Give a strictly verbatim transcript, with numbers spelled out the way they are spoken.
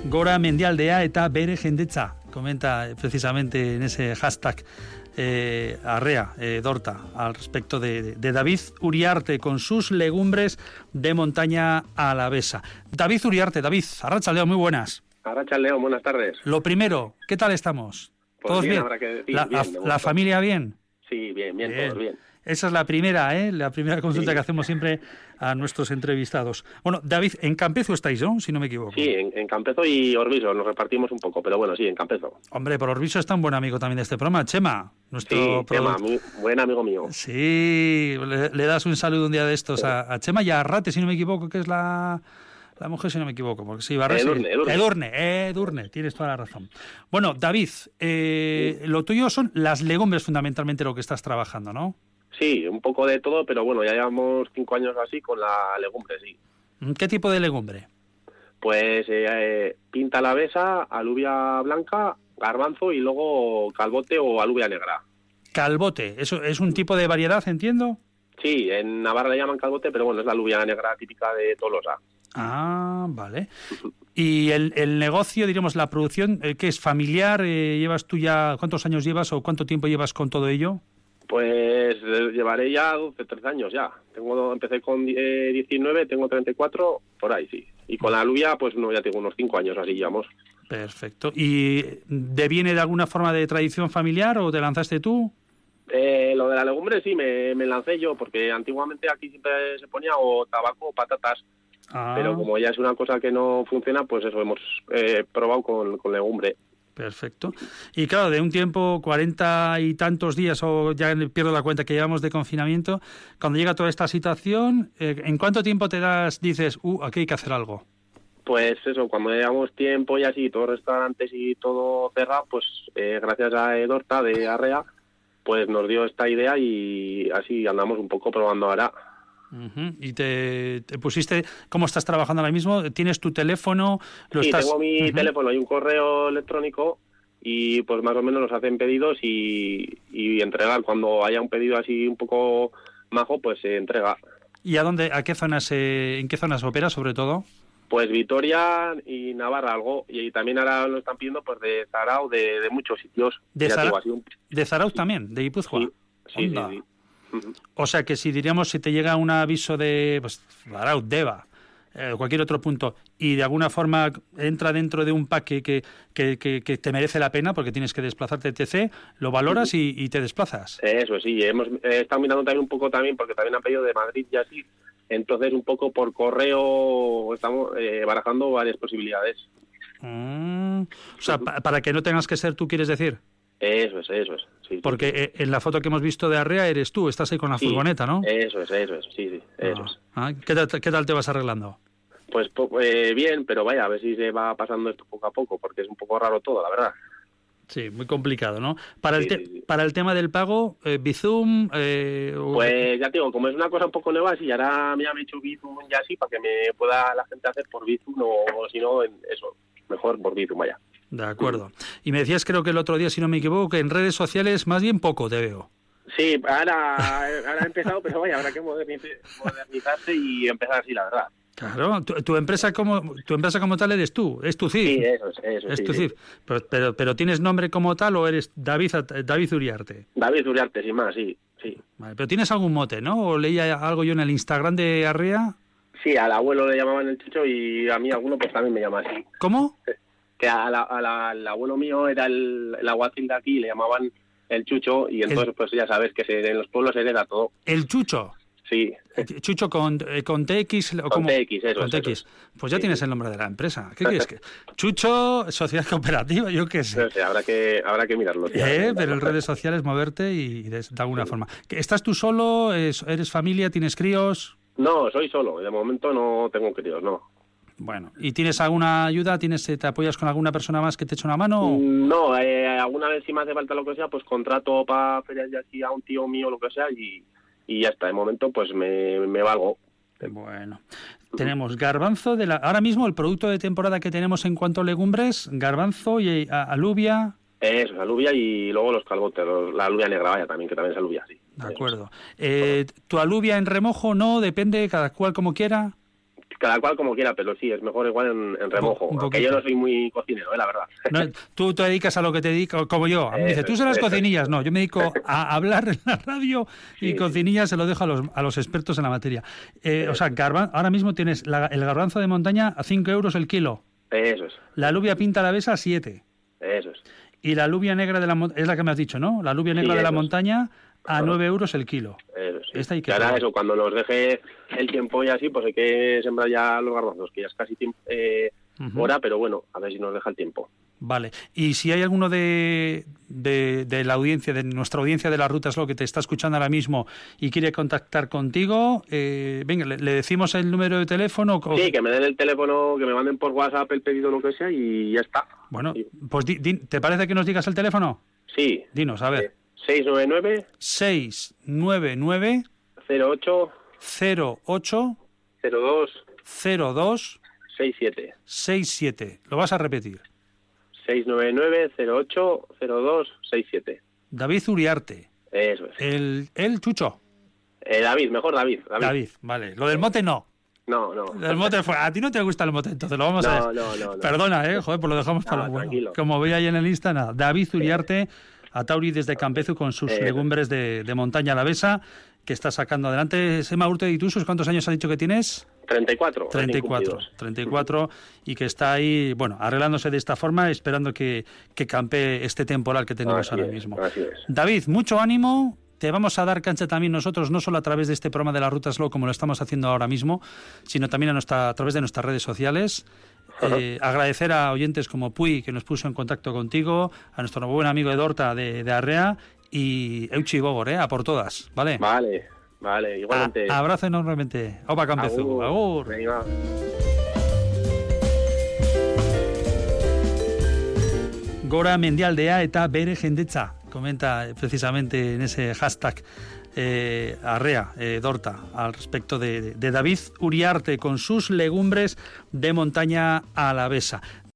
Gora mendialdea eta bere jendetza, comenta precisamente en ese hashtag eh, Arrea, eh, Dorta, al respecto de, de David Uriarte con sus legumbres de montaña alavesa. David Uriarte, David, arratsaldeon, muy buenas. Arratsaldeon, buenas tardes. Lo primero, ¿qué tal estamos? Pues ¿Todos bien? bien? Habrá que decir, ¿La, bien, la, la familia bien? Sí, bien, bien, bien, todos bien. Esa es la primera, ¿eh? La primera consulta sí. que hacemos siempre a nuestros entrevistados. Bueno, David, en Campezo estáis, ¿no? Si no me equivoco. Sí, en, en Campezo y Orbiso nos repartimos un poco, pero bueno, sí, en Campezo. Hombre, por Orbiso está un buen amigo también de este programa, Chema. Nuestro sí, Chema, muy buen amigo mío. Sí, le, le das un saludo un día de estos sí. a, a Chema y a Arrate, si no me equivoco, que es la... La mujer, si no me equivoco, porque sí, Barres... Edurne, Edurne. Edurne, Edurne, tienes toda la razón. Bueno, David, eh, sí. lo tuyo son las legumbres fundamentalmente lo que estás trabajando, ¿no? Sí, un poco de todo, pero bueno, ya llevamos cinco años así con la legumbre, sí. ¿Qué tipo de legumbre? Pues eh, eh, pinta alavesa, alubia blanca, garbanzo y luego calbote o alubia negra. Calbote, ¿eso es un tipo de variedad, entiendo? Sí, en Navarra le llaman calbote, pero bueno, es la alubia negra típica de Tolosa. Ah, vale. ¿Y el, el negocio, diríamos, la producción, eh, qué es familiar? Eh, ¿Llevas tú ya, cuántos años llevas o cuánto tiempo llevas con todo ello? Pues eh, llevaré ya doce, trece años ya. Tengo, empecé con eh, diecinueve, tengo treinta y cuatro, por ahí sí. Y con la alubia, pues no, ya tengo unos cinco años así, digamos. Perfecto. ¿Y deviene de alguna forma de tradición familiar o te lanzaste tú? Eh, lo de la legumbre sí, me, me lancé yo, porque antiguamente aquí siempre se ponía o tabaco o patatas. Ah. Pero como ya es una cosa que no funciona, pues eso hemos eh, probado con, con legumbre. Perfecto. Y claro, de un tiempo, cuarenta y tantos días, o ya pierdo la cuenta que llevamos de confinamiento, cuando llega toda esta situación, eh, ¿en cuánto tiempo te das, dices, uh, aquí hay que hacer algo? Pues eso, cuando llevamos tiempo y así, todos los restaurantes y todo cerrado, pues eh, gracias a Edorta de Arrea, pues nos dio esta idea y así andamos un poco probando ahora. Uh-huh. ¿Y te, te pusiste, cómo estás trabajando ahora mismo? ¿Tienes tu teléfono? ¿Lo sí, estás... tengo mi uh-huh. teléfono y un correo electrónico y pues más o menos nos hacen pedidos y, y entregar. Cuando haya un pedido así un poco majo, pues se entrega. ¿Y a dónde, a qué zonas, eh, en qué zonas operas sobre todo? Pues Vitoria y Navarra algo, y también ahora lo están pidiendo pues de Zarauz, de, de muchos sitios. ¿De, Zara... un... ¿De Zarauz sí. también? ¿De Guipúzcoa? Sí, sí, sí, sí. Uh-huh. O sea que si diríamos, si te llega un aviso de pues, Zarauz, Deva, eh, cualquier otro punto, y de alguna forma entra dentro de un pack que, que, que, que, que te merece la pena porque tienes que desplazarte, etcétera, lo valoras uh-huh. y, y te desplazas. Eso sí, hemos eh, estado mirando también un poco también, porque también han pedido de Madrid y así, entonces un poco por correo estamos eh, barajando varias posibilidades. Mm, o sea, uh-huh. pa- para que no tengas que ser tú, ¿quieres decir? Eso es, eso es. Sí, porque sí. Eh, en la foto que hemos visto de Arrea eres tú, estás ahí con la sí, furgoneta, ¿no? Eso es, eso es, sí, sí, eso ah. es. Ah, ¿qué, tal, ¿Qué tal te vas arreglando? Pues eh, bien, pero vaya, a ver si se va pasando esto poco a poco, porque es un poco raro todo, la verdad. Sí, muy complicado, ¿no? Para, sí, el, te- sí, sí. para el tema del pago, eh, Bizum... Eh, o... Pues ya te digo, como es una cosa un poco nueva, sí, ahora me han hecho Bizum ya así, para que me pueda la gente hacer por Bizum, o si no, en eso, mejor por Bizum, vaya. De acuerdo. Y me decías, creo que el otro día, si no me equivoco, que en redes sociales más bien poco te veo. Sí, ahora, ahora he empezado, pero vaya, habrá que modernizarse y empezar así, la verdad. Claro, tu, tu empresa como tu empresa como tal eres tú, es tu C I F. Sí, eso es, eso es sí, tu sí. C I F. Pero, pero, pero ¿tienes nombre como tal o eres David David Uriarte? David Uriarte, sin más, sí, sí. Vale, pero tienes algún mote, ¿no? O leía algo yo en el Instagram de Arrea. Sí, al abuelo le llamaban el Chucho y a mí alguno pues también me llama así. ¿Cómo? Que a la, a la, al abuelo mío era el, el aguacil de aquí, le llamaban el Chucho y entonces el... pues ya sabes que se, en los pueblos se hereda todo. ¿El Chucho? Sí. Chucho con, eh, con T X o con como T X, eso con es, T X. Eso es. Pues ya sí, tienes sí. el nombre de la empresa. ¿Qué quieres que? Chucho, sociedad cooperativa, yo qué sé. No sé, habrá que habrá que mirarlo. Tío, eh, pero en redes sociales moverte y de, de alguna sí. forma. ¿Estás tú solo? ¿Eres familia? ¿Tienes críos? No, soy solo. De momento no tengo críos, no. Bueno, ¿y tienes alguna ayuda? ¿Tienes te apoyas con alguna persona más que te eche una mano? No, eh, alguna vez si me hace falta lo que sea, pues contrato para ferias de aquí a un tío mío lo que sea y y ya está, de momento pues me, me valgo. Bueno, tenemos garbanzo, de la ahora mismo el producto de temporada que tenemos en cuanto a legumbres, garbanzo y a, alubia. Eso, alubia y luego los calbotes, los, la alubia negra, vaya, también, que también es alubia, sí. De acuerdo. Eh, ¿Tu alubia en remojo no? Depende, cada cual como quiera. cada cual como quiera, pero sí, es mejor igual en, en remojo. Un aunque yo no soy muy cocinero, ¿eh? La verdad. No, tú te dedicas a lo que te dedicas, como yo. A mí me dice, tú serás las cocinillas. No, yo me dedico a hablar en la radio y sí, cocinillas se lo dejo a los, a los expertos en la materia. Eh, o sea, garban, ahora mismo tienes la, el garbanzo de montaña a cinco euros el kilo. Eso es. La alubia pinta alavesa a siete. Eso es. Y la alubia negra de la montaña, es la que me has dicho, ¿no? La alubia negra sí, de la montaña a nueve euros el kilo. Eso sí. Esta hay que y ahora eso, cuando nos deje el tiempo y así, pues hay que sembrar ya los garbanzos, que ya es casi tiempo, eh, uh-huh. hora, pero bueno, a ver si nos deja el tiempo. Vale. Y si hay alguno de, de, de la audiencia, de nuestra audiencia de la Ruta Slow que te está escuchando ahora mismo y quiere contactar contigo, eh, venga, ¿le, ¿le decimos el número de teléfono? Sí, que me den el teléfono, que me manden por WhatsApp el pedido, lo que sea, y ya está. Bueno, pues di, di, ¿te parece que nos digas el teléfono? Sí. Dinos, a ver. Eh, seis nueve nueve seis nueve nueve cero ocho cero ocho cero dos cero dos seis siete seis siete. Lo vas a repetir. seis nueve nueve cero ocho cero dos seis siete. David Uriarte. Eso es. El, el Chucho. Eh, David, mejor David, David. David, vale. Lo del mote no. No, no. El mote fue. A ti no te gusta el mote, entonces lo vamos no, a ver. No, no, no. Perdona, eh, joder, pues lo dejamos no, para lo bueno. Tranquilo. Como veis ahí en el Insta, nada. David Uriarte, eh. Atauri desde Campezu con sus eh. legumbres de, de montaña alavesa, que está sacando adelante. Sema Urte de Itusus, ¿cuántos años has dicho que tienes? treinta y cuatro. treinta y cuatro, treinta y cuatro, y que está ahí, bueno, arreglándose de esta forma, esperando que, que campee este temporal que tenemos así ahora es, mismo. Así es. David, mucho ánimo. Te vamos a dar cancha también nosotros, no solo a través de este programa de la Ruta Slow, como lo estamos haciendo ahora mismo, sino también a, nuestra, a través de nuestras redes sociales. Eh, agradecer a oyentes como Puy, que nos puso en contacto contigo, a nuestro buen amigo Edorta de, de Arrea, y Euchi Gogor, ¿eh? A por todas, ¿vale? Vale, vale, igualmente. A, abrazo enormemente. Opa, Campezu. Agur. Agur. Venga. Gora mendialdea eta bere jendetza, comenta precisamente en ese hashtag eh, Arrea, eh, Dorta, al respecto de, de David Uriarte con sus legumbres de montaña alavesa.